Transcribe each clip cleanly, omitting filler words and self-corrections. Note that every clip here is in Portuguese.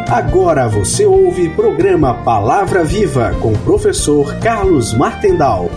Agora você ouve programa Palavra Viva com o professor Carlos Martendal.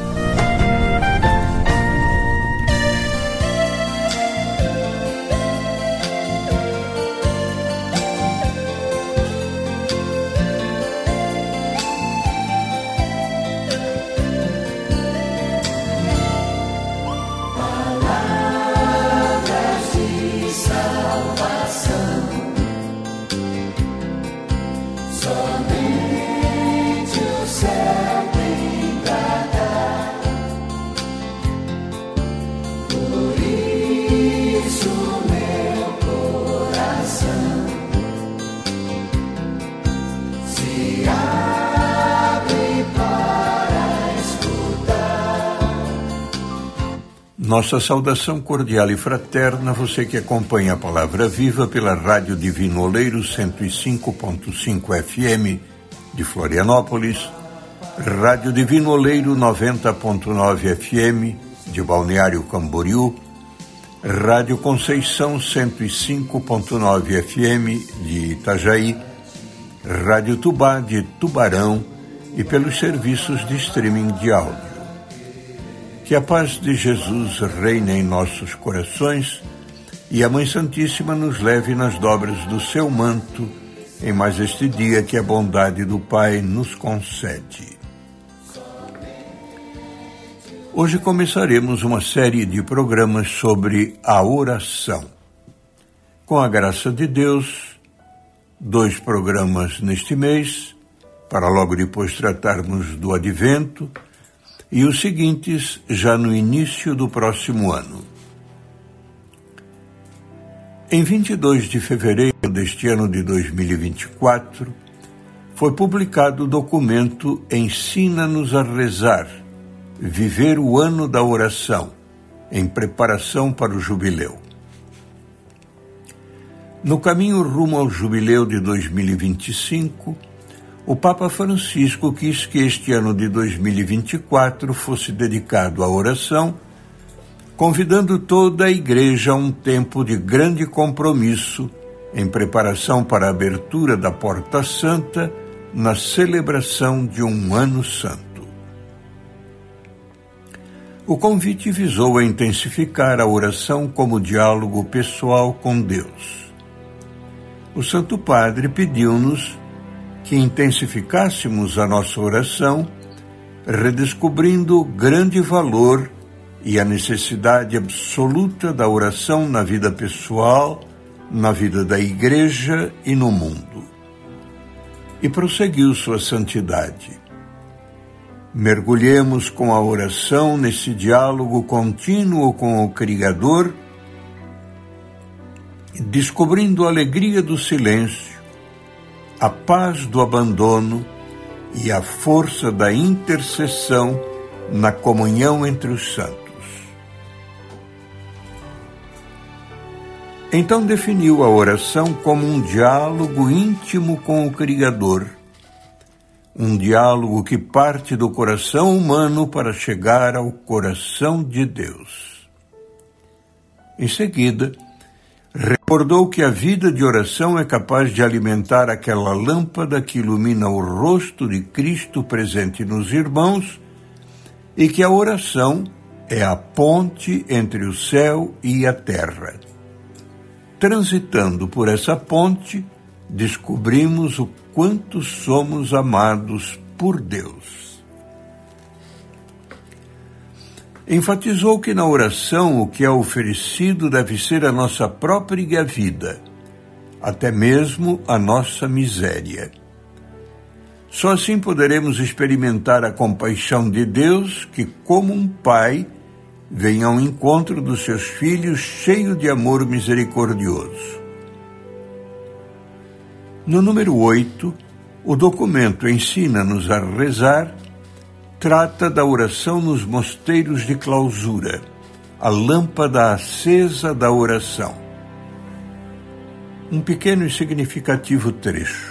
Nossa saudação cordial e fraterna, você que acompanha a Palavra Viva pela Rádio Divino Oleiro 105.5 FM de Florianópolis, Rádio Divino Oleiro 90.9 FM de Balneário Camboriú, Rádio Conceição 105.9 FM de Itajaí, Rádio Tubá de Tubarão e pelos serviços de streaming de áudio. Que a paz de Jesus reine em nossos corações e a Mãe Santíssima nos leve nas dobras do seu manto em mais este dia que a bondade do Pai nos concede. Hoje começaremos uma série de programas sobre a oração. Com a graça de Deus, 2 programas neste mês, para logo depois tratarmos do Advento, e os seguintes já no início do próximo ano. Em 22 de fevereiro deste ano de 2024, foi publicado o documento Ensina-nos a Rezar, Viver o Ano da Oração, em preparação para o Jubileu. No caminho rumo ao Jubileu de 2025, o Papa Francisco quis que este ano de 2024 fosse dedicado à oração, convidando toda a Igreja a um tempo de grande compromisso em preparação para a abertura da Porta Santa na celebração de um Ano Santo. O convite visou a intensificar a oração como diálogo pessoal com Deus. O Santo Padre pediu-nos que intensificássemos a nossa oração, redescobrindo o grande valor e a necessidade absoluta da oração na vida pessoal, na vida da Igreja e no mundo. E prosseguiu sua santidade. Mergulhemos com a oração nesse diálogo contínuo com o Criador, descobrindo a alegria do silêncio, a paz do abandono e a força da intercessão na comunhão entre os santos. Então definiu a oração como um diálogo íntimo com o Criador, um diálogo que parte do coração humano para chegar ao coração de Deus. Em seguida, recordou que a vida de oração é capaz de alimentar aquela lâmpada que ilumina o rosto de Cristo presente nos irmãos e que a oração é a ponte entre o céu e a terra. Transitando por essa ponte, descobrimos o quanto somos amados por Deus. Enfatizou que na oração o que é oferecido deve ser a nossa própria vida, até mesmo a nossa miséria. Só assim poderemos experimentar a compaixão de Deus que, como um pai, vem ao encontro dos seus filhos cheio de amor misericordioso. No número 8, o documento Ensina-nos a Rezar trata da oração nos mosteiros de clausura, a lâmpada acesa da oração. Um pequeno e significativo trecho.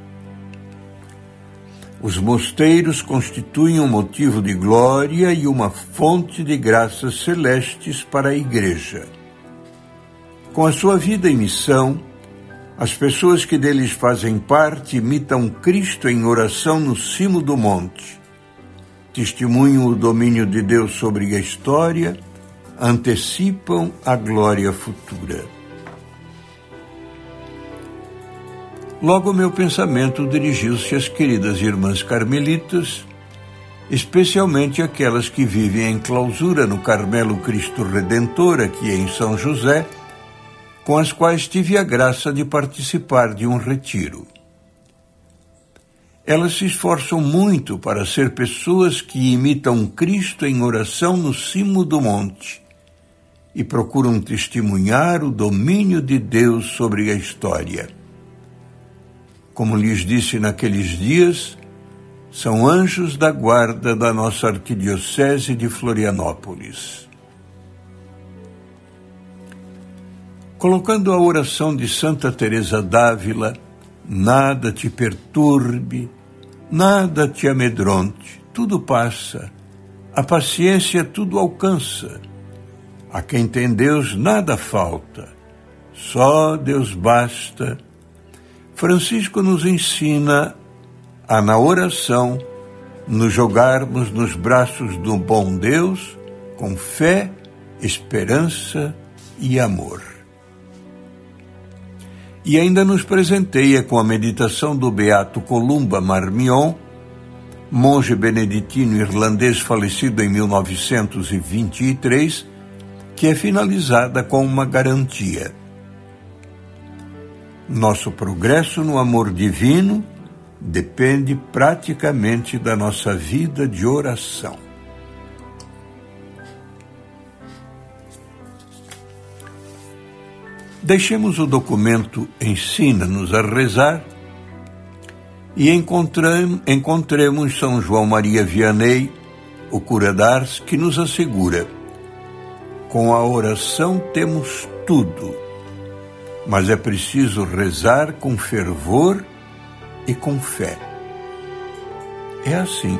Os mosteiros constituem um motivo de glória e uma fonte de graças celestes para a Igreja. Com a sua vida e missão, As pessoas que deles fazem parte imitam Cristo em oração no cimo do monte. Testemunham o domínio de Deus sobre a história, antecipam a glória futura. Logo meu pensamento dirigiu-se às queridas irmãs carmelitas, especialmente aquelas que vivem em clausura no Carmelo Cristo Redentor, aqui em São José, com as quais tive a graça de participar de um retiro. Elas se esforçam muito para ser pessoas que imitam Cristo em oração no cimo do monte e procuram testemunhar o domínio de Deus sobre a história. Como lhes disse naqueles dias, são anjos da guarda da nossa arquidiocese de Florianópolis. Colocando a oração de Santa Teresa d'Ávila, nada te perturbe, nada te amedronte, tudo passa, a paciência tudo alcança. A quem tem Deus nada falta, só Deus basta. Francisco nos ensina a, na oração, nos jogarmos nos braços do bom Deus com fé, esperança e amor. E ainda nos presenteia com a meditação do beato Columba Marmion, monge beneditino irlandês falecido em 1923, que é finalizada com uma garantia. Nosso progresso no amor divino depende praticamente da nossa vida de oração. Deixemos o documento Ensina-nos a Rezar e encontremos São João Maria Vianney, o cura d'Ars, que nos assegura: com a oração temos tudo, mas é preciso rezar com fervor e com fé. É assim.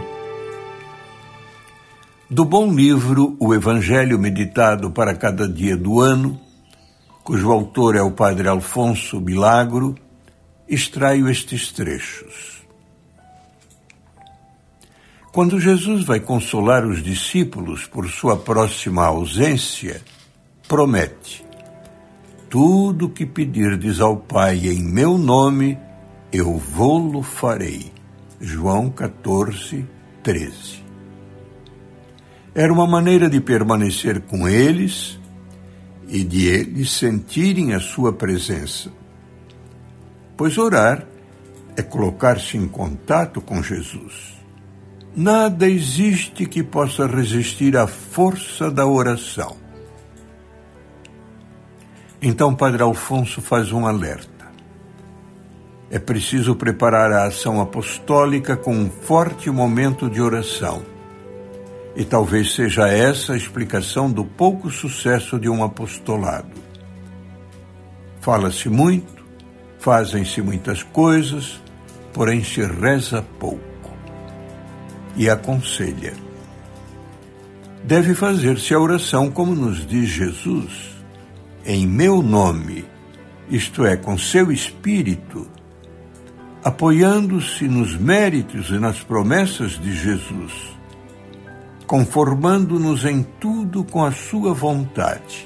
Do bom livro O Evangelho Meditado para Cada Dia do Ano, cujo autor é o padre Alfonso Milagro, extraio estes trechos. Quando Jesus vai consolar os discípulos por sua próxima ausência, promete: tudo que pedirdes ao Pai em meu nome, eu vô-lo farei. João 14, 13. Era uma maneira de permanecer com eles e de eles sentirem a sua presença. Pois orar é colocar-se em contato com Jesus. Nada existe que possa resistir à força da oração. Então, Padre Alfonso faz um alerta. É preciso preparar a ação apostólica com um forte momento de oração. E talvez seja essa a explicação do pouco sucesso de um apostolado. Fala-se muito, fazem-se muitas coisas, porém se reza pouco. E aconselha: deve fazer-se a oração como nos diz Jesus, em meu nome, isto é, com seu Espírito, apoiando-se nos méritos e nas promessas de Jesus, conformando-nos em tudo com a sua vontade.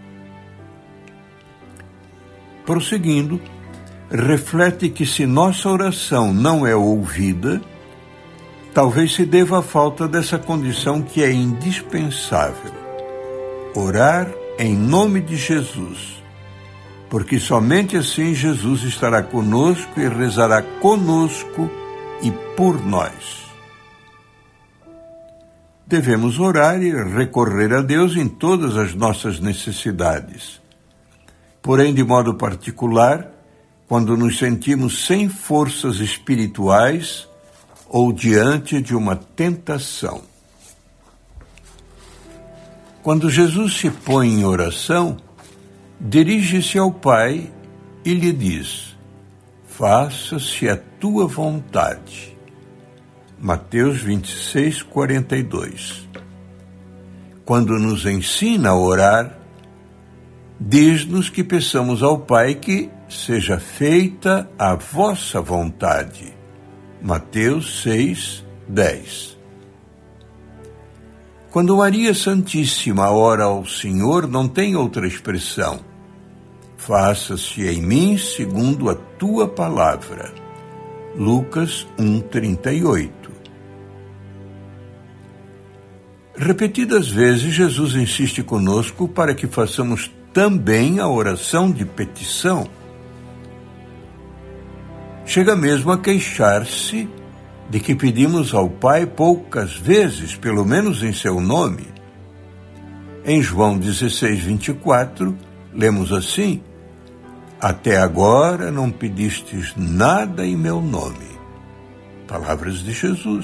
Prosseguindo, reflete que se nossa oração não é ouvida, talvez se deva à falta dessa condição que é indispensável: orar em nome de Jesus, porque somente assim Jesus estará conosco e rezará conosco e por nós. Devemos orar e recorrer a Deus em todas as nossas necessidades. Porém, de modo particular, quando nos sentimos sem forças espirituais ou diante de uma tentação. Quando Jesus se põe em oração, dirige-se ao Pai e lhe diz: faça-se a tua vontade. Mateus 26, 42. Quando nos ensina a orar, diz-nos que peçamos ao Pai que seja feita a vossa vontade. Mateus 6:10. Quando Maria Santíssima ora ao Senhor, não tem outra expressão. Faça-se em mim segundo a tua palavra. Lucas 1:38. Repetidas vezes, Jesus insiste conosco para que façamos também a oração de petição. Chega mesmo a queixar-se de que pedimos ao Pai poucas vezes, pelo menos em seu nome. Em João 16:24, lemos assim: Até agora não pedistes nada em meu nome. Palavras de Jesus.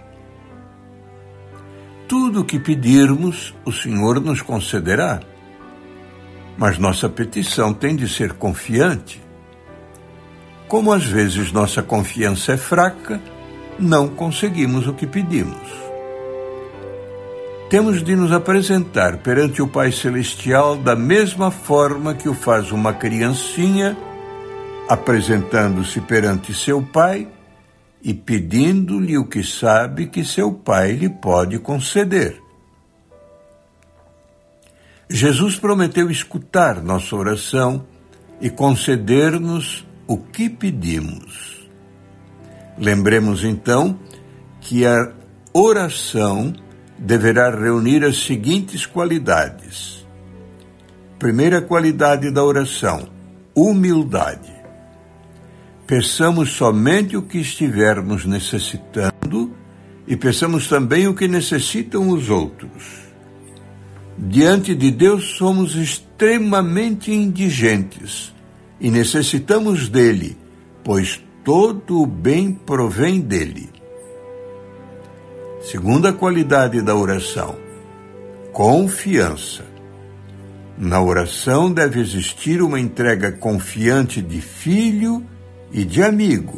Tudo o que pedirmos, o Senhor nos concederá. Mas nossa petição tem de ser confiante. Como às vezes nossa confiança é fraca, não conseguimos o que pedimos. Temos de nos apresentar perante o Pai Celestial da mesma forma que o faz uma criancinha, apresentando-se perante seu pai e pedindo-lhe o que sabe que seu pai lhe pode conceder. Jesus prometeu escutar nossa oração e conceder-nos o que pedimos. Lembremos então que a oração deverá reunir as seguintes qualidades. Primeira qualidade da oração: humildade. Peçamos somente o que estivermos necessitando e peçamos também o que necessitam os outros. Diante de Deus somos extremamente indigentes e necessitamos dele, pois todo o bem provém dele. Segunda qualidade da oração: confiança. Na oração deve existir uma entrega confiante de filho e de amigo.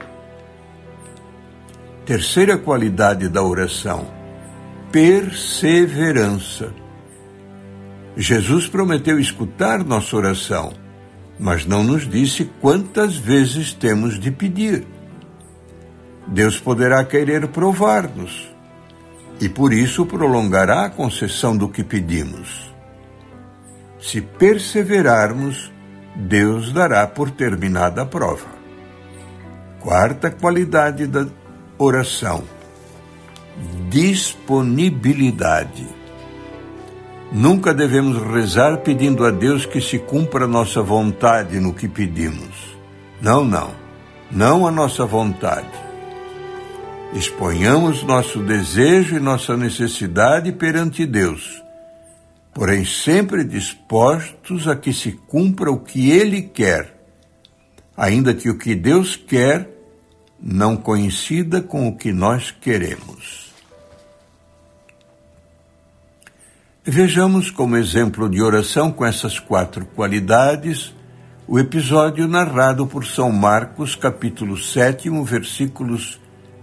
Terceira qualidade da oração: perseverança. Jesus prometeu escutar nossa oração, mas não nos disse quantas vezes temos de pedir. Deus poderá querer provar-nos e por isso prolongará a concessão do que pedimos. Se perseverarmos, Deus dará por terminada a prova. Quarta qualidade da oração: disponibilidade. Nunca devemos rezar pedindo a Deus que se cumpra a nossa vontade no que pedimos. Não a nossa vontade. Exponhamos nosso desejo e nossa necessidade perante Deus, porém sempre dispostos a que se cumpra o que Ele quer, ainda que o que Deus quer não coincida com o que nós queremos. Vejamos como exemplo de oração com essas 4 qualidades o episódio narrado por São Marcos, capítulo 7, versículos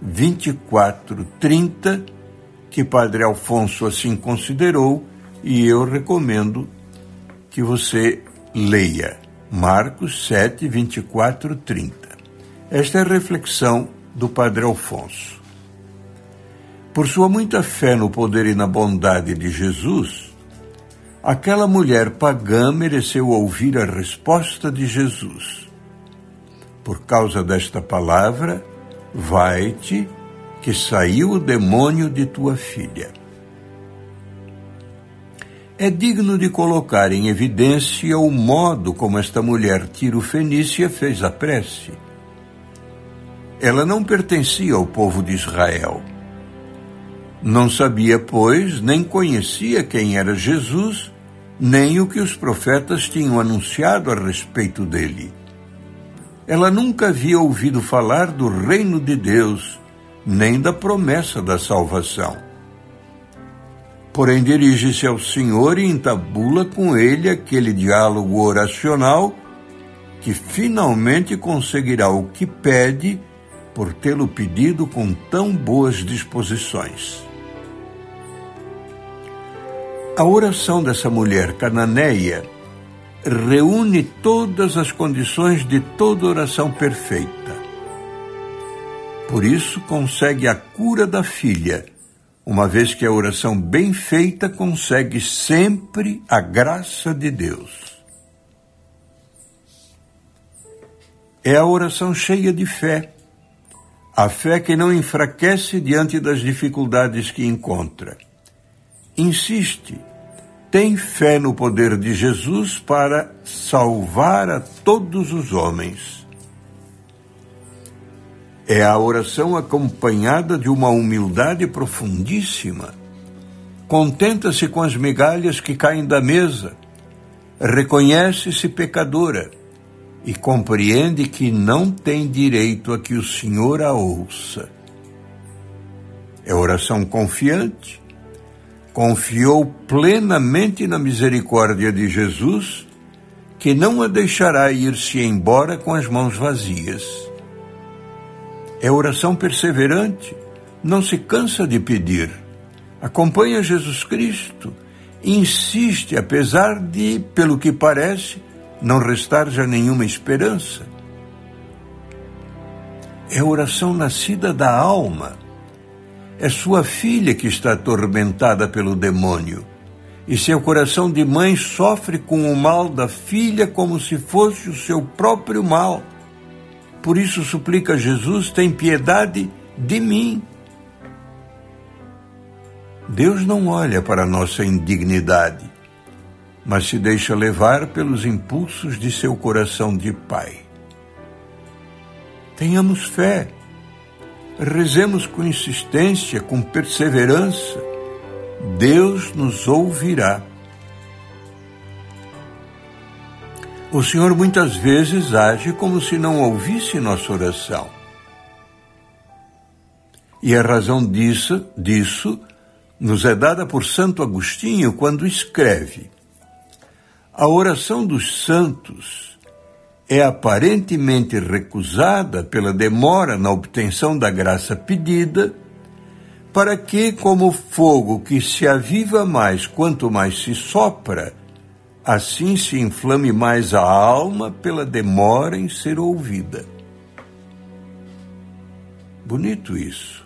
24-30, que Padre Alfonso assim considerou e eu recomendo que você leia. Marcos 7, 24-30. Esta é a reflexão do Padre Alfonso. Por sua muita fé no poder e na bondade de Jesus, aquela mulher pagã mereceu ouvir a resposta de Jesus. Por causa desta palavra, vai-te, que saiu o demônio de tua filha. É digno de colocar em evidência o modo como esta mulher tiro-fenícia fez a prece. Ela não pertencia ao povo de Israel. Não sabia, pois, nem conhecia quem era Jesus, nem o que os profetas tinham anunciado a respeito dele. Ela nunca havia ouvido falar do reino de Deus, nem da promessa da salvação. Porém, dirige-se ao Senhor e entabula com ele aquele diálogo oracional que finalmente conseguirá o que pede por tê-lo pedido com tão boas disposições. A oração dessa mulher cananeia reúne todas as condições de toda oração perfeita. Por isso, consegue a cura da filha, uma vez que a oração bem feita consegue sempre a graça de Deus. É a oração cheia de fé, a fé que não enfraquece diante das dificuldades que encontra. Insiste, tem fé no poder de Jesus para salvar a todos os homens. É a oração acompanhada de uma humildade profundíssima. Contenta-se com as migalhas que caem da mesa, reconhece-se pecadora e compreende que não tem direito a que o Senhor a ouça. É oração confiante, confiou plenamente na misericórdia de Jesus, que não a deixará ir-se embora com as mãos vazias. É oração perseverante, não se cansa de pedir, acompanha Jesus Cristo, insiste, apesar de, pelo que parece, não restar já nenhuma esperança. É oração nascida da alma. É sua filha que está atormentada pelo demônio, e seu coração de mãe sofre com o mal da filha como se fosse o seu próprio mal. Por isso suplica a Jesus: tem piedade de mim. Deus não olha para a nossa indignidade, mas se deixa levar pelos impulsos de seu coração de pai. Tenhamos fé, rezemos com insistência, com perseverança. Deus nos ouvirá. O Senhor muitas vezes age como se não ouvisse nossa oração. E a razão disso nos é dada por Santo Agostinho quando escreve: a oração dos santos é aparentemente recusada pela demora na obtenção da graça pedida, para que, como fogo que se aviva mais quanto mais se sopra, assim se inflame mais a alma pela demora em ser ouvida. Bonito isso.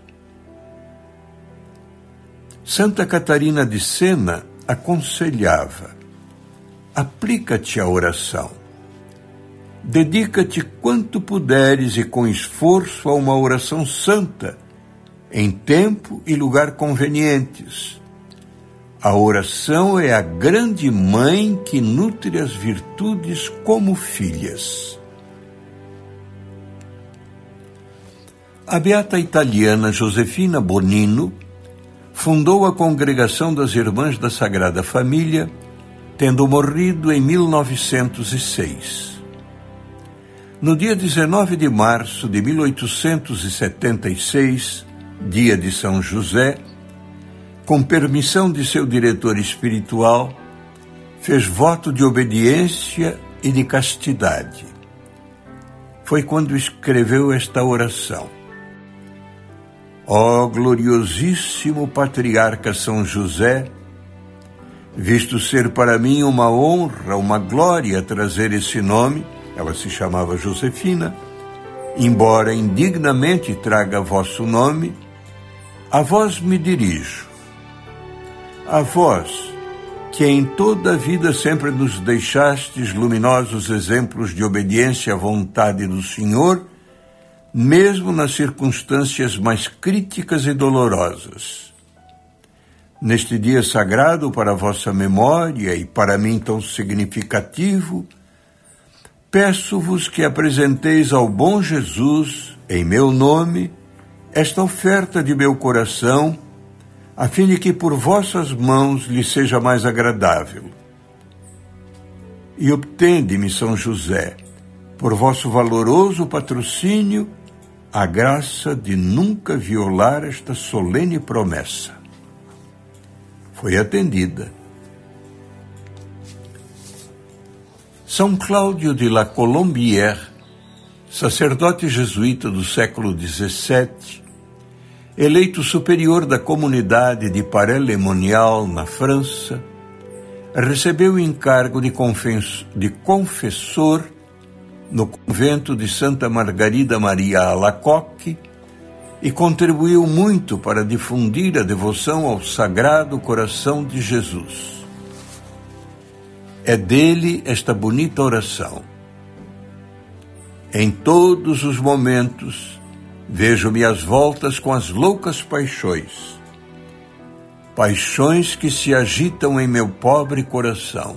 Santa Catarina de Sena aconselhava: aplica-te à oração. Dedica-te quanto puderes e com esforço a uma oração santa, em tempo e lugar convenientes. A oração é a grande mãe que nutre as virtudes como filhas. A beata italiana Josefina Bonino fundou a Congregação das Irmãs da Sagrada Família, tendo morrido em 1906. No dia 19 de março de 1876, dia de São José, com permissão de seu diretor espiritual, fez voto de obediência e de castidade. Foi quando escreveu esta oração: ó gloriosíssimo patriarca São José, visto ser para mim uma honra, uma glória trazer esse nome, ela se chamava Josefina, embora indignamente traga vosso nome, a vós me dirijo. A vós, que em toda a vida sempre nos deixastes luminosos exemplos de obediência à vontade do Senhor, mesmo nas circunstâncias mais críticas e dolorosas. Neste dia sagrado para a vossa memória e para mim tão significativo, peço-vos que apresenteis ao bom Jesus, em meu nome, esta oferta de meu coração, a fim de que por vossas mãos lhe seja mais agradável. E obtende-me, São José, por vosso valoroso patrocínio, a graça de nunca violar esta solene promessa. Foi atendida. São Cláudio de La Colombière, sacerdote jesuíta do século XVII, eleito superior da comunidade de Paray-le-Monial, na França, recebeu o encargo de confessor no convento de Santa Margarida Maria Alacoque e contribuiu muito para difundir a devoção ao Sagrado Coração de Jesus. É dele esta bonita oração. Em todos os momentos, vejo-me às voltas com as loucas paixões, paixões que se agitam em meu pobre coração.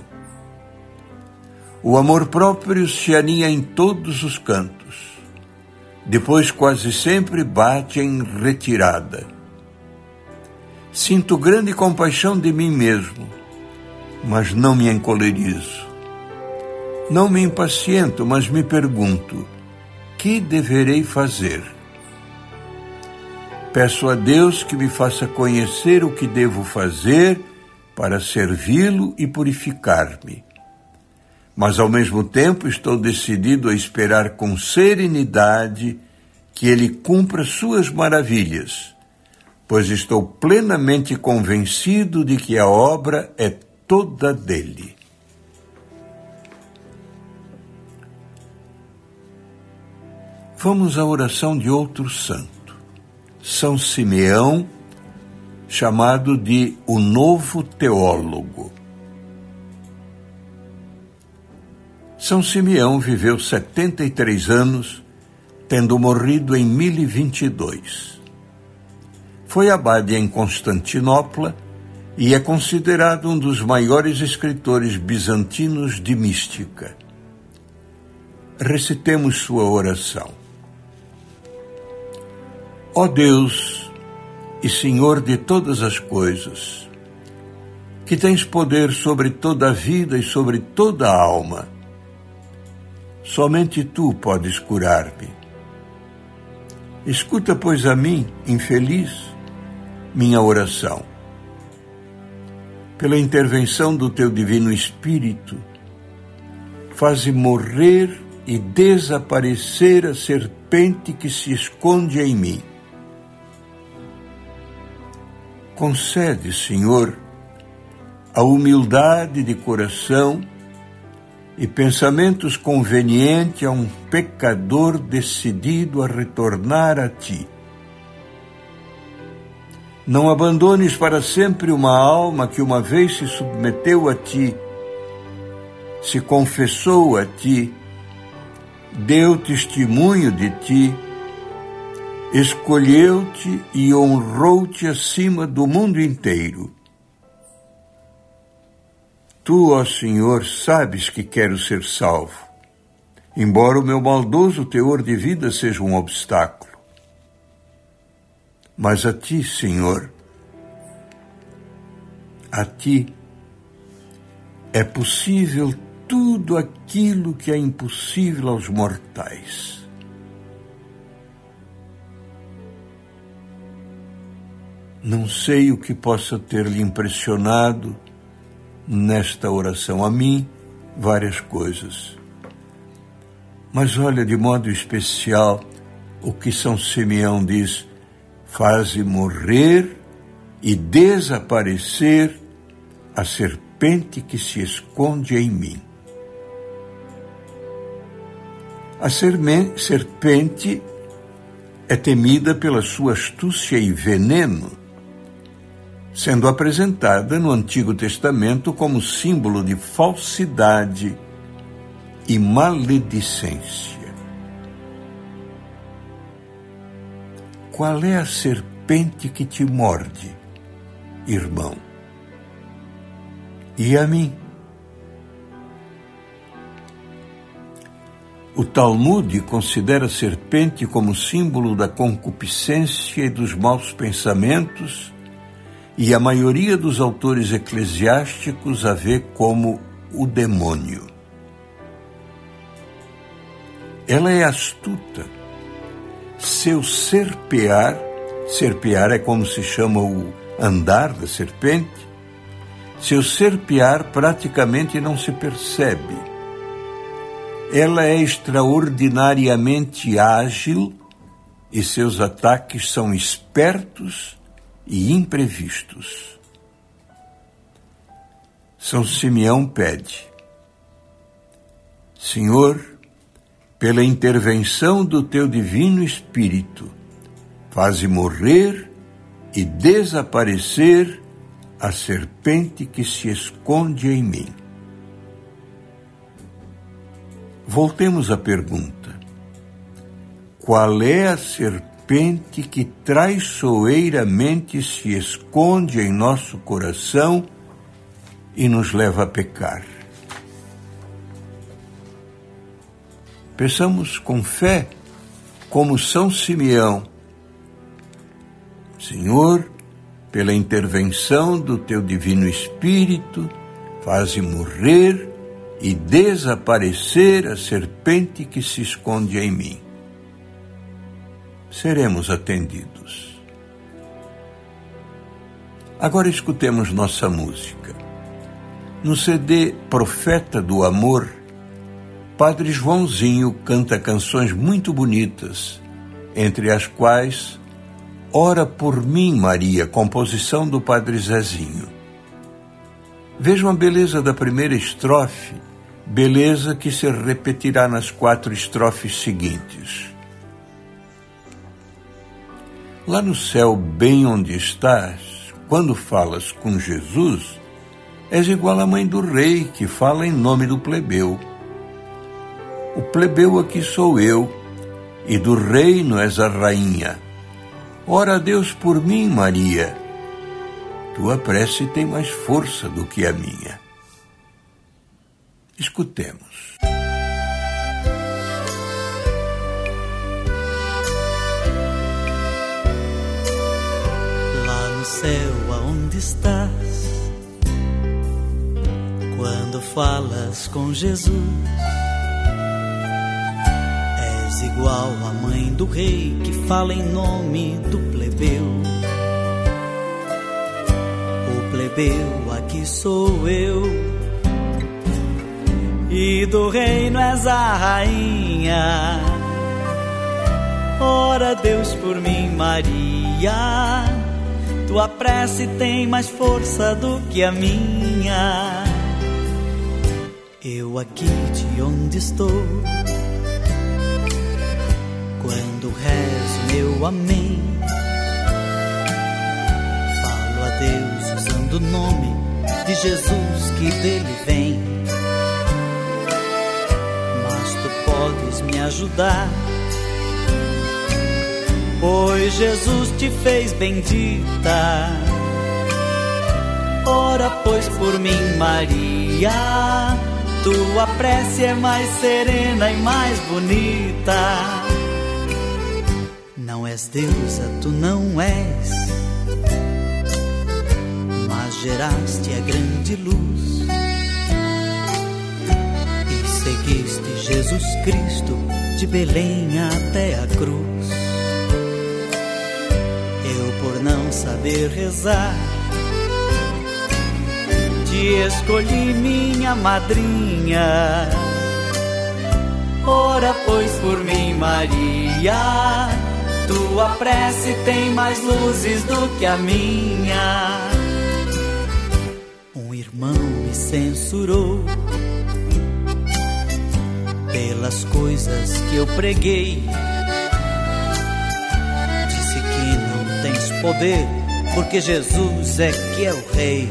O amor próprio se aninha em todos os cantos, depois quase sempre bate em retirada. Sinto grande compaixão de mim mesmo, mas não me encolerizo. Não me impaciento, mas me pergunto, que deverei fazer? Peço a Deus que me faça conhecer o que devo fazer para servi-lo e purificar-me. Mas, ao mesmo tempo, estou decidido a esperar com serenidade que ele cumpra suas maravilhas, pois estou plenamente convencido de que a obra é toda dele. Vamos à oração de outro santo, São Simeão, chamado de o Novo Teólogo. São Simeão viveu 73 anos, tendo morrido em 1022. Foi abade em Constantinopla e é considerado um dos maiores escritores bizantinos de mística. Recitemos sua oração. Ó Deus e Senhor de todas as coisas, que tens poder sobre toda a vida e sobre toda a alma, somente Tu podes curar-me. Escuta, pois, a mim, infeliz, minha oração. Pela intervenção do Teu Divino Espírito, faze morrer e desaparecer a serpente que se esconde em mim. Concede, Senhor, a humildade de coração e pensamentos convenientes a um pecador decidido a retornar a Ti. Não abandones para sempre uma alma que uma vez se submeteu a Ti, se confessou a Ti, deu testemunho de Ti, escolheu-Te e honrou-Te acima do mundo inteiro. Tu, ó Senhor, sabes que quero ser salvo, embora o meu maldoso teor de vida seja um obstáculo. Mas a Ti, Senhor, a Ti é possível tudo aquilo que é impossível aos mortais. Não sei o que possa ter lhe impressionado nesta oração. A mim, várias coisas. Mas olha, de modo especial, o que São Simeão diz: faze morrer e desaparecer a serpente que se esconde em mim. A serpente é temida pela sua astúcia e veneno, sendo apresentada no Antigo Testamento como símbolo de falsidade e maledicência. Qual é a serpente que te morde, irmão? E a mim? O Talmud considera a serpente como símbolo da concupiscência e dos maus pensamentos, e a maioria dos autores eclesiásticos a vê como o demônio. Ela é astuta. Seu serpear é como se chama o andar da serpente, seu serpear praticamente não se percebe. Ela é extraordinariamente ágil e seus ataques são espertos e imprevistos. São Simeão pede: Senhor, pela intervenção do teu divino Espírito, faze morrer e desaparecer a serpente que se esconde em mim. Voltemos à pergunta: qual é a serpente que traiçoeiramente se esconde em nosso coração e nos leva a pecar? Peçamos com fé, como São Simeão: Senhor, pela intervenção do teu divino Espírito, faze morrer e desaparecer a serpente que se esconde em mim. Seremos atendidos. Agora escutemos nossa música. No CD Profeta do Amor, Padre Joãozinho canta canções muito bonitas, entre as quais Ora por mim, Maria, composição do Padre Zezinho. Vejam a beleza da primeira estrofe, beleza que se repetirá nas 4 estrofes seguintes. Lá no céu, bem onde estás, quando falas com Jesus, és igual à mãe do rei que fala em nome do plebeu. O plebeu aqui sou eu, e do reino és a rainha. Ora a Deus por mim, Maria. Tua prece tem mais força do que a minha. Escutemos. Lá no céu aonde estás, quando falas com Jesus, és igual à mãe do rei que fala em nome do plebeu. O plebeu aqui sou eu, e do reino és a rainha. Ora Deus por mim, Maria, tua prece tem mais força do que a minha. Eu aqui de onde estou, quando rezo meu amém, falo a Deus usando o nome de Jesus que dele vem. Mas tu podes me ajudar, pois Jesus te fez bendita. Ora pois por mim, Maria, tua prece é mais serena e mais bonita. Não és deusa, tu não és, mas geraste a grande luz e seguiste Jesus Cristo de Belém até a cruz. Eu, por não saber rezar, te escolhi minha madrinha. Ora pois por mim, Maria, tua prece tem mais luzes do que a minha. Um irmão me censurou pelas coisas que eu preguei. Disse que não tens poder, porque Jesus é que é o rei.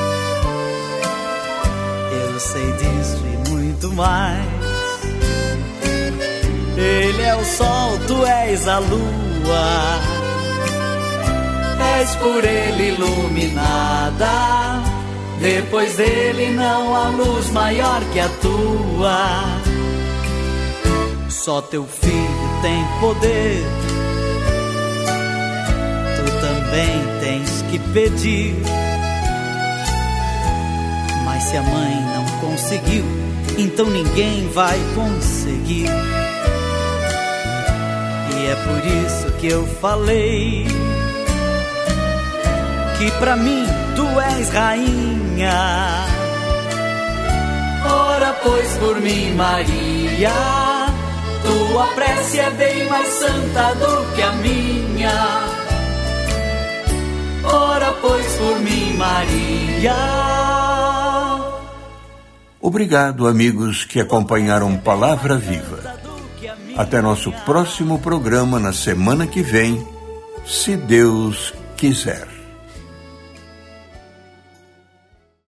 Eu sei disso e muito mais. Ele é o sol, tu és a lua, és por ele iluminada. Depois dele não há luz maior que a tua. Só teu filho tem poder, tu também tens que pedir. Mas se a mãe não conseguiu, então ninguém vai conseguir. E é por isso que eu falei que pra mim tu és rainha. Ora pois por mim, Maria, tua prece é bem mais santa do que a minha. Ora pois por mim, Maria. Obrigado, amigos que acompanharam Palavra Viva. Até nosso próximo programa na semana que vem, se Deus quiser.